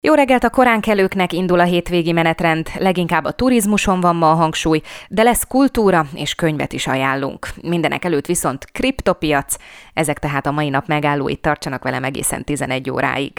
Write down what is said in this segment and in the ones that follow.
Jó reggelt a koránkelőknek, indul a hétvégi menetrend, leginkább a turizmuson van ma a hangsúly, de lesz kultúra és könyvet is ajánlunk. Mindenek előtt viszont kriptopiac, ezek tehát a mai nap megállóit, tartsanak velem egészen 11 óráig.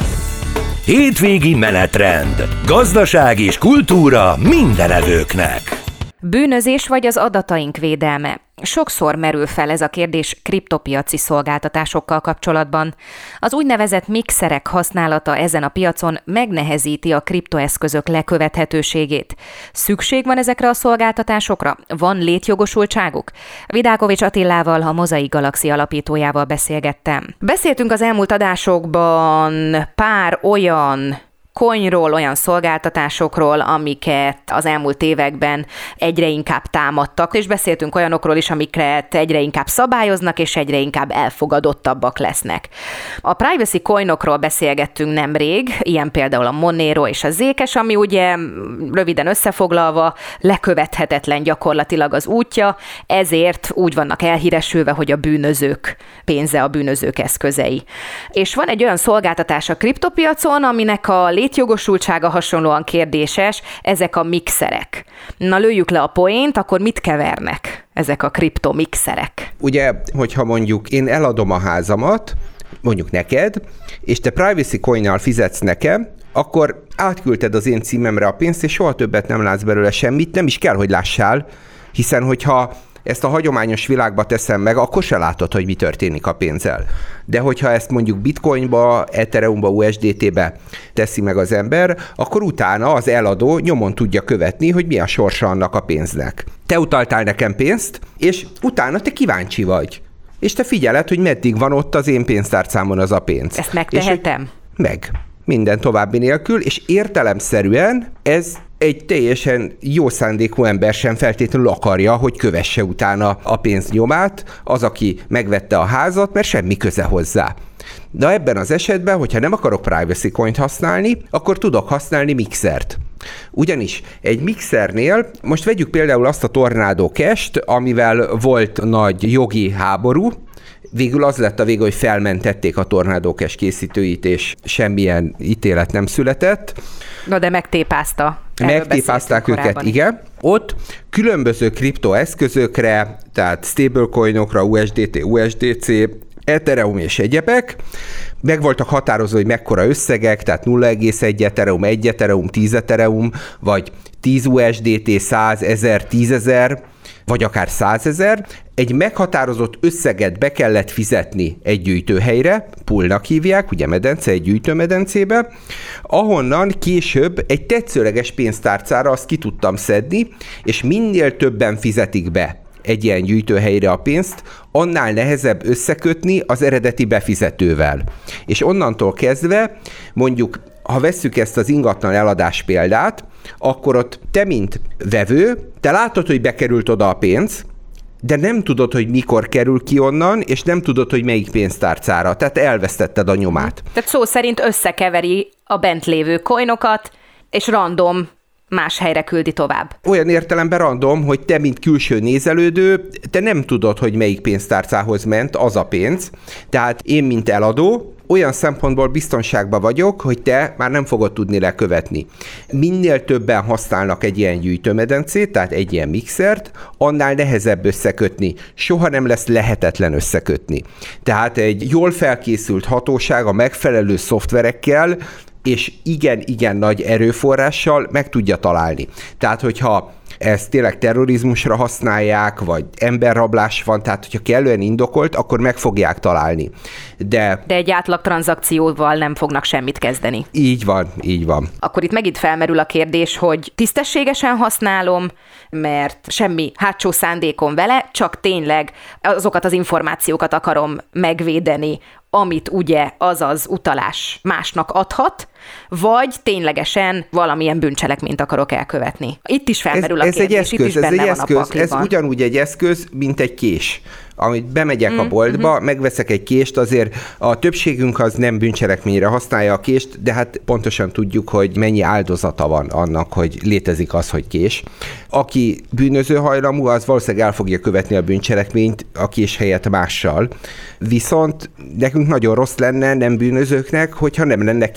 Hétvégi menetrend. Gazdaság és kultúra mindenevőknek. Bűnözés vagy az adataink védelme? Sokszor merül fel ez a kérdés kriptopiaci szolgáltatásokkal kapcsolatban. Az úgynevezett mixerek használata ezen a piacon megnehezíti a kriptoeszközök lekövethetőségét. Szükség van ezekre a szolgáltatásokra? Van létjogosultságuk? Vidákovics Attilával, a Mozaik Galaxy alapítójával beszélgettem. Beszéltünk az elmúlt adásokban pár olyan coinról, olyan szolgáltatásokról, amiket az elmúlt években egyre inkább támadtak, és beszéltünk olyanokról is, amiket egyre inkább szabályoznak, és egyre inkább elfogadottabbak lesznek. A privacy coinokról beszélgettünk nemrég, ilyen például a Monero és a Zcash, ami ugye röviden összefoglalva lekövethetetlen gyakorlatilag az útja, ezért úgy vannak elhíresülve, hogy a bűnözők pénze, a bűnözők eszközei. És van egy olyan szolgáltatás a kriptopiacon, aminek a létjogosultsága hasonlóan kérdéses, ezek a mixerek. Na lőjük le a poént, akkor mit kevernek ezek a kriptomixerek? Ugye, hogyha mondjuk én eladom a házamat, mondjuk neked, és te privacy coinnal fizetsz nekem, akkor átküldted az én címemre a pénzt, és soha többet nem látsz belőle semmit, nem is kell, hogy lássál, hiszen hogyha ezt a hagyományos világba teszem meg, akkor se látod, hogy mi történik a pénzzel. De hogyha ezt mondjuk bitcoinba, ethereumba, USDT-be teszi meg az ember, akkor utána az eladó nyomon tudja követni, hogy mi a sorsa annak a pénznek. Te utaltál nekem pénzt, és utána te kíváncsi vagy. És te figyeled, hogy meddig van ott az én pénztárcámon az a pénz. Ezt megtehetem? És, meg. Minden további nélkül, és értelemszerűen ez egy teljesen jó szándékú ember sem feltétlenül akarja, hogy kövesse utána a pénznyomát az, aki megvette a házat, mert semmi köze hozzá. De ebben az esetben, hogyha nem akarok privacy coint használni, akkor tudok használni mixert. Ugyanis egy mixernél, most vegyük például azt a Tornado Cash-t, amivel volt nagy jogi háború, végül az lett a vége, hogy felmentették a Tornado Cash készítőit, és semmilyen ítélet nem született. Na de megtépázta. Megtépázták őket, igen. Ott különböző kriptoeszközökre, tehát stablecoinokra, USDT, USDC, Ethereum és egyebek, meg voltak határozva, hogy mekkora összegek, tehát 0,1 Ethereum, 1 Ethereum, 10 Ethereum, vagy 10 USDT, 100, 1000, 10 000, vagy akár 100 000, egy meghatározott összeget be kellett fizetni egy gyűjtőhelyre, poolnak hívják, ugye medence, egy gyűjtőmedencébe, ahonnan később egy tetszőleges pénztárcára azt ki tudtam szedni, és minél többen fizetik be egy ilyen gyűjtőhelyre a pénzt, annál nehezebb összekötni az eredeti befizetővel. És onnantól kezdve, mondjuk, ha vesszük ezt az ingatlan eladás példát, akkor ott te, mint vevő, te látod, hogy bekerült oda a pénz, de nem tudod, hogy mikor kerül ki onnan, és nem tudod, hogy melyik pénztárcára. Tehát elvesztetted a nyomát. Tehát szó szerint összekeveri a bent lévő coinokat, és random más helyre küldi tovább. Olyan értelemben random, hogy te, mint külső nézelődő, te nem tudod, hogy melyik pénztárcához ment az a pénz. Tehát én, mint eladó, olyan szempontból biztonságban vagyok, hogy te már nem fogod tudni lekövetni. Minél többen használnak egy ilyen gyűjtőmedencét, tehát egy ilyen mixert, annál nehezebb összekötni. Soha nem lesz lehetetlen összekötni. Tehát egy jól felkészült hatóság a megfelelő szoftverekkel és igen nagy erőforrással meg tudja találni. Tehát, hogyha ezt tényleg terrorizmusra használják, vagy emberrablás van, tehát hogyha kellően indokolt, akkor meg fogják találni. De egy átlag tranzakcióval nem fognak semmit kezdeni. Így van. Akkor itt megint felmerül a kérdés, hogy tisztességesen használom, mert semmi hátsó szándékom vele, csak tényleg azokat az információkat akarom megvédeni, amit ugye az utalás másnak adhat, vagy ténylegesen valamilyen bűncselekményt akarok elkövetni. Itt is felmerül a kérdés, itt is benne van a pakliban. Ez ugyanúgy egy eszköz, mint egy kés. Amit bemegyek a boltba, megveszek egy kést, azért a többségünk az nem bűncselekményre használja a kést, de hát pontosan tudjuk, hogy mennyi áldozata van annak, hogy létezik az, hogy kés. Aki bűnöző hajlamú, az valószínűleg el fogja követni a bűncselekményt a kés helyett mással. Viszont nekünk nagyon rossz lenne, nem bűnözőknek, hogyha nem lenne kés, mert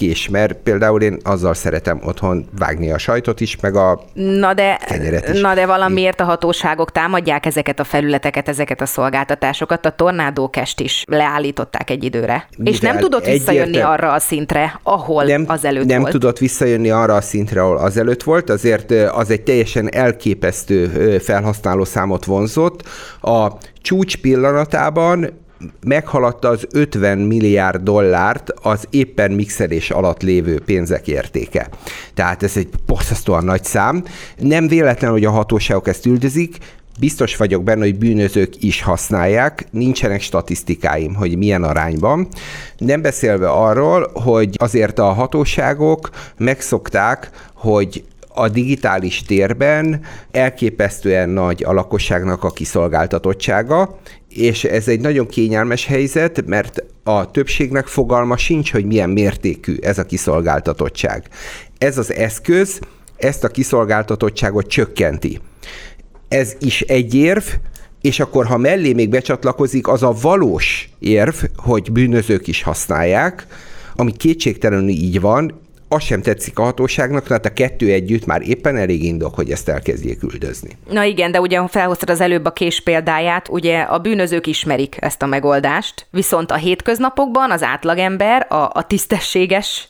mert például én azzal szeretem otthon vágni a sajtot is, meg a kenyeret is. Na de valamiért a hatóságok támadják ezeket a felületeket, ezeket a szolgáltatásokat. A Tornádókest is leállították egy időre. És nem tudott visszajönni arra a szintre, ahol azelőtt volt. Nem tudott visszajönni arra a szintre, ahol azelőtt volt, azért az egy teljesen elképesztő felhasználó számot vonzott. A csúcs pillanatában meghaladta az 50 milliárd dollárt az éppen mixelés alatt lévő pénzek értéke. Tehát ez egy borzasztóan nagy szám. Nem véletlen, hogy a hatóságok ezt üldözik, biztos vagyok benne, hogy bűnözők is használják, nincsenek statisztikáim, hogy milyen arányban. Nem beszélve arról, hogy azért a hatóságok megszokták, hogy a digitális térben elképesztően nagy a lakosságnak a kiszolgáltatottsága, és ez egy nagyon kényelmes helyzet, mert a többségnek fogalma sincs, hogy milyen mértékű ez a kiszolgáltatottság. Ez az eszköz ezt a kiszolgáltatottságot csökkenti. Ez is egy érv, és akkor, ha mellé még becsatlakozik az a valós érv, hogy bűnözők is használják, ami kétségtelenül így van, az sem tetszik a hatóságnak, tehát a kettő együtt már éppen elég indok, hogy ezt elkezdjék üldözni. Na igen, de ugye felhoztad az előbb a kés példáját, ugye a bűnözők ismerik ezt a megoldást, viszont a hétköznapokban az átlagember, a tisztességes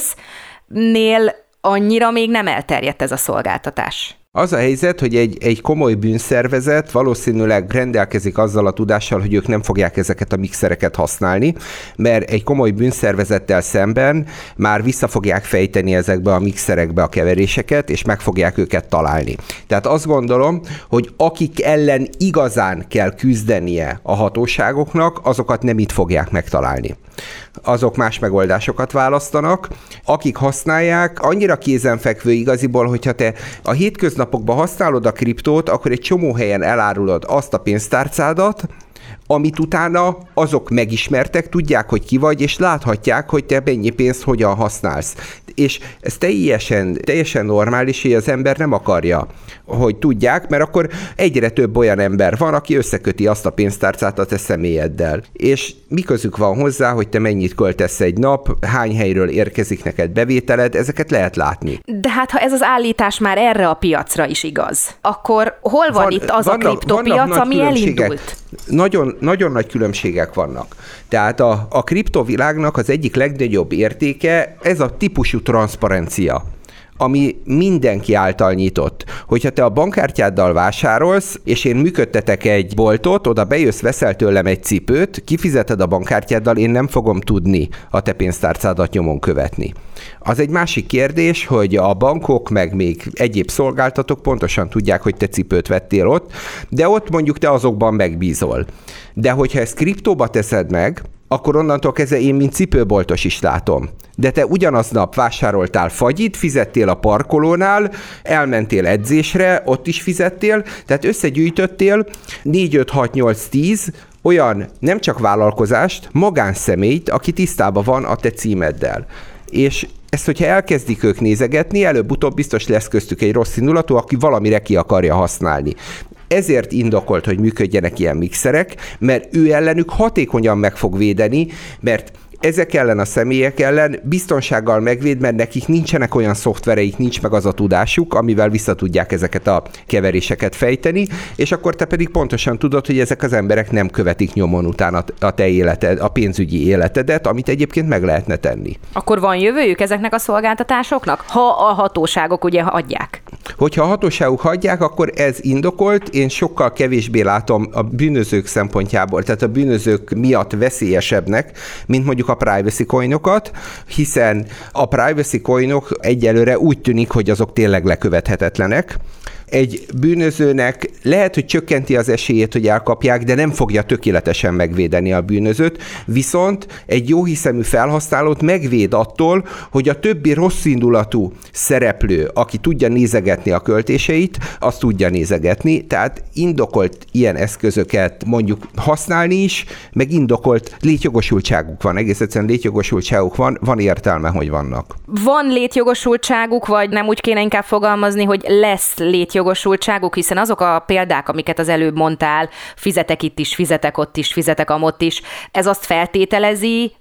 résznél annyira még nem elterjedt ez a szolgáltatás. Az a helyzet, hogy egy komoly bűnszervezet valószínűleg rendelkezik azzal a tudással, hogy ők nem fogják ezeket a mixereket használni, mert egy komoly bűnszervezettel szemben már vissza fogják fejteni ezekbe a mixerekbe a keveréseket, és meg fogják őket találni. Tehát azt gondolom, hogy akik ellen igazán kell küzdenie a hatóságoknak, azokat nem itt fogják megtalálni. Azok más megoldásokat választanak. Akik használják, annyira kézenfekvő igaziból, hogyha te a hétköznapokban használod a kriptót, akkor egy csomó helyen elárulod azt a pénztárcádat, amit utána azok megismertek, tudják, hogy ki vagy, és láthatják, hogy te mennyi pénzt hogyan használsz. És ez teljesen normális, hogy az ember nem akarja, hogy tudják, mert akkor egyre több olyan ember van, aki összeköti azt a pénztárcát a te személyeddel. És mi közük van hozzá, hogy te mennyit költesz egy nap, hány helyről érkezik neked bevételed, ezeket lehet látni. De hát, ha ez az állítás már erre a piacra is igaz, akkor hol van itt az a kriptopiac, ami elindult? Nagyon nagy különbségek vannak. Tehát a kriptovilágnak az egyik legnagyobb értéke ez a típusú transzparencia, ami mindenki által nyitott. Hogyha te a bankkártyáddal vásárolsz, és én működtetek egy boltot, oda bejössz, veszel tőlem egy cipőt, kifizeted a bankkártyáddal, én nem fogom tudni a te pénztárcádat nyomon követni. Az egy másik kérdés, hogy a bankok, meg még egyéb szolgáltatók pontosan tudják, hogy te cipőt vettél ott, de ott mondjuk te azokban megbízol. De hogyha ezt kriptóba teszed meg, akkor onnantól kezdve én, mint cipőboltos is látom. De te ugyanaznap vásároltál fagyit, fizettél a parkolónál, elmentél edzésre, ott is fizettél, tehát összegyűjtöttél 4, 5, 6, 8, 10 olyan nem csak vállalkozást, magánszemélyt, aki tisztában van a te címeddel. És ezt, hogyha elkezdik ők nézegetni, előbb-utóbb biztos lesz köztük egy rossz indulatú, aki valamire ki akarja használni. Ezért indokolt, hogy működjenek ilyen mixerek, mert ő ellenük hatékonyan meg fog védeni, mert ezek ellen a személyek ellen biztonsággal megvéd, mert nekik nincsenek olyan szoftvereik, nincs meg az a tudásuk, amivel vissza tudják ezeket a keveréseket fejteni, és akkor te pedig pontosan tudod, hogy ezek az emberek nem követik nyomon utána a te életed, a pénzügyi életedet, amit egyébként meg lehetne tenni. Akkor van jövőjük ezeknek a szolgáltatásoknak, ha a hatóságok ugye adják? Hogyha a hatóságok hagyják, akkor ez indokolt, én sokkal kevésbé látom a bűnözők szempontjából, tehát a bűnözők miatt veszélyesebbnek, mint mondjuk a privacy coinokat, hiszen a privacy coinok egyelőre úgy tűnik, hogy azok tényleg lekövethetetlenek. Egy bűnözőnek lehet, hogy csökkenti az esélyét, hogy elkapják, de nem fogja tökéletesen megvédeni a bűnözőt, viszont egy jóhiszemű felhasználót megvéd attól, hogy a többi rosszindulatú szereplő, aki tudja nézegetni a költéseit, azt tudja nézegetni, tehát indokolt ilyen eszközöket mondjuk használni is, meg indokolt létjogosultságuk van, egész egyszerűen létjogosultságuk van értelme, hogy vannak. Van létjogosultságuk, vagy nem úgy kéne inkább fogalmazni, hogy lesz létjogosultságuk, hiszen azok a példák, amiket az előbb mondtál, fizetek itt is, fizetek ott is, fizetek amott is, ez azt feltételezi,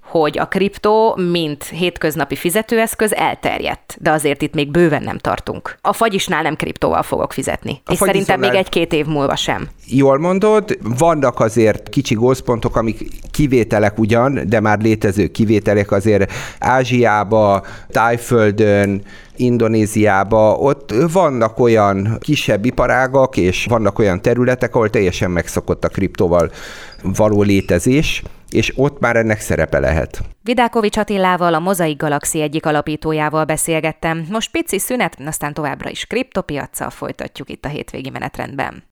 hogy a kriptó, mint hétköznapi fizetőeszköz elterjedt, de azért itt még bőven nem tartunk. A fagyisnál nem kriptóval fogok fizetni, és szerintem még 1-2 év múlva sem. Jól mondod, vannak azért kicsi gócpontok, amik kivételek ugyan, de már létező kivételek azért Ázsiába, Tájföldön, Indonéziába, ott vannak olyan kisebb iparágak, és vannak olyan területek, ahol teljesen megszokott a kriptóval való létezés, és ott már ennek szerepe lehet. Vidákovics Attilával, a Mozaik Galaxy egyik alapítójával beszélgettem. Most pici szünet, aztán továbbra is kriptopiaccal folytatjuk itt a hétvégi menetrendben.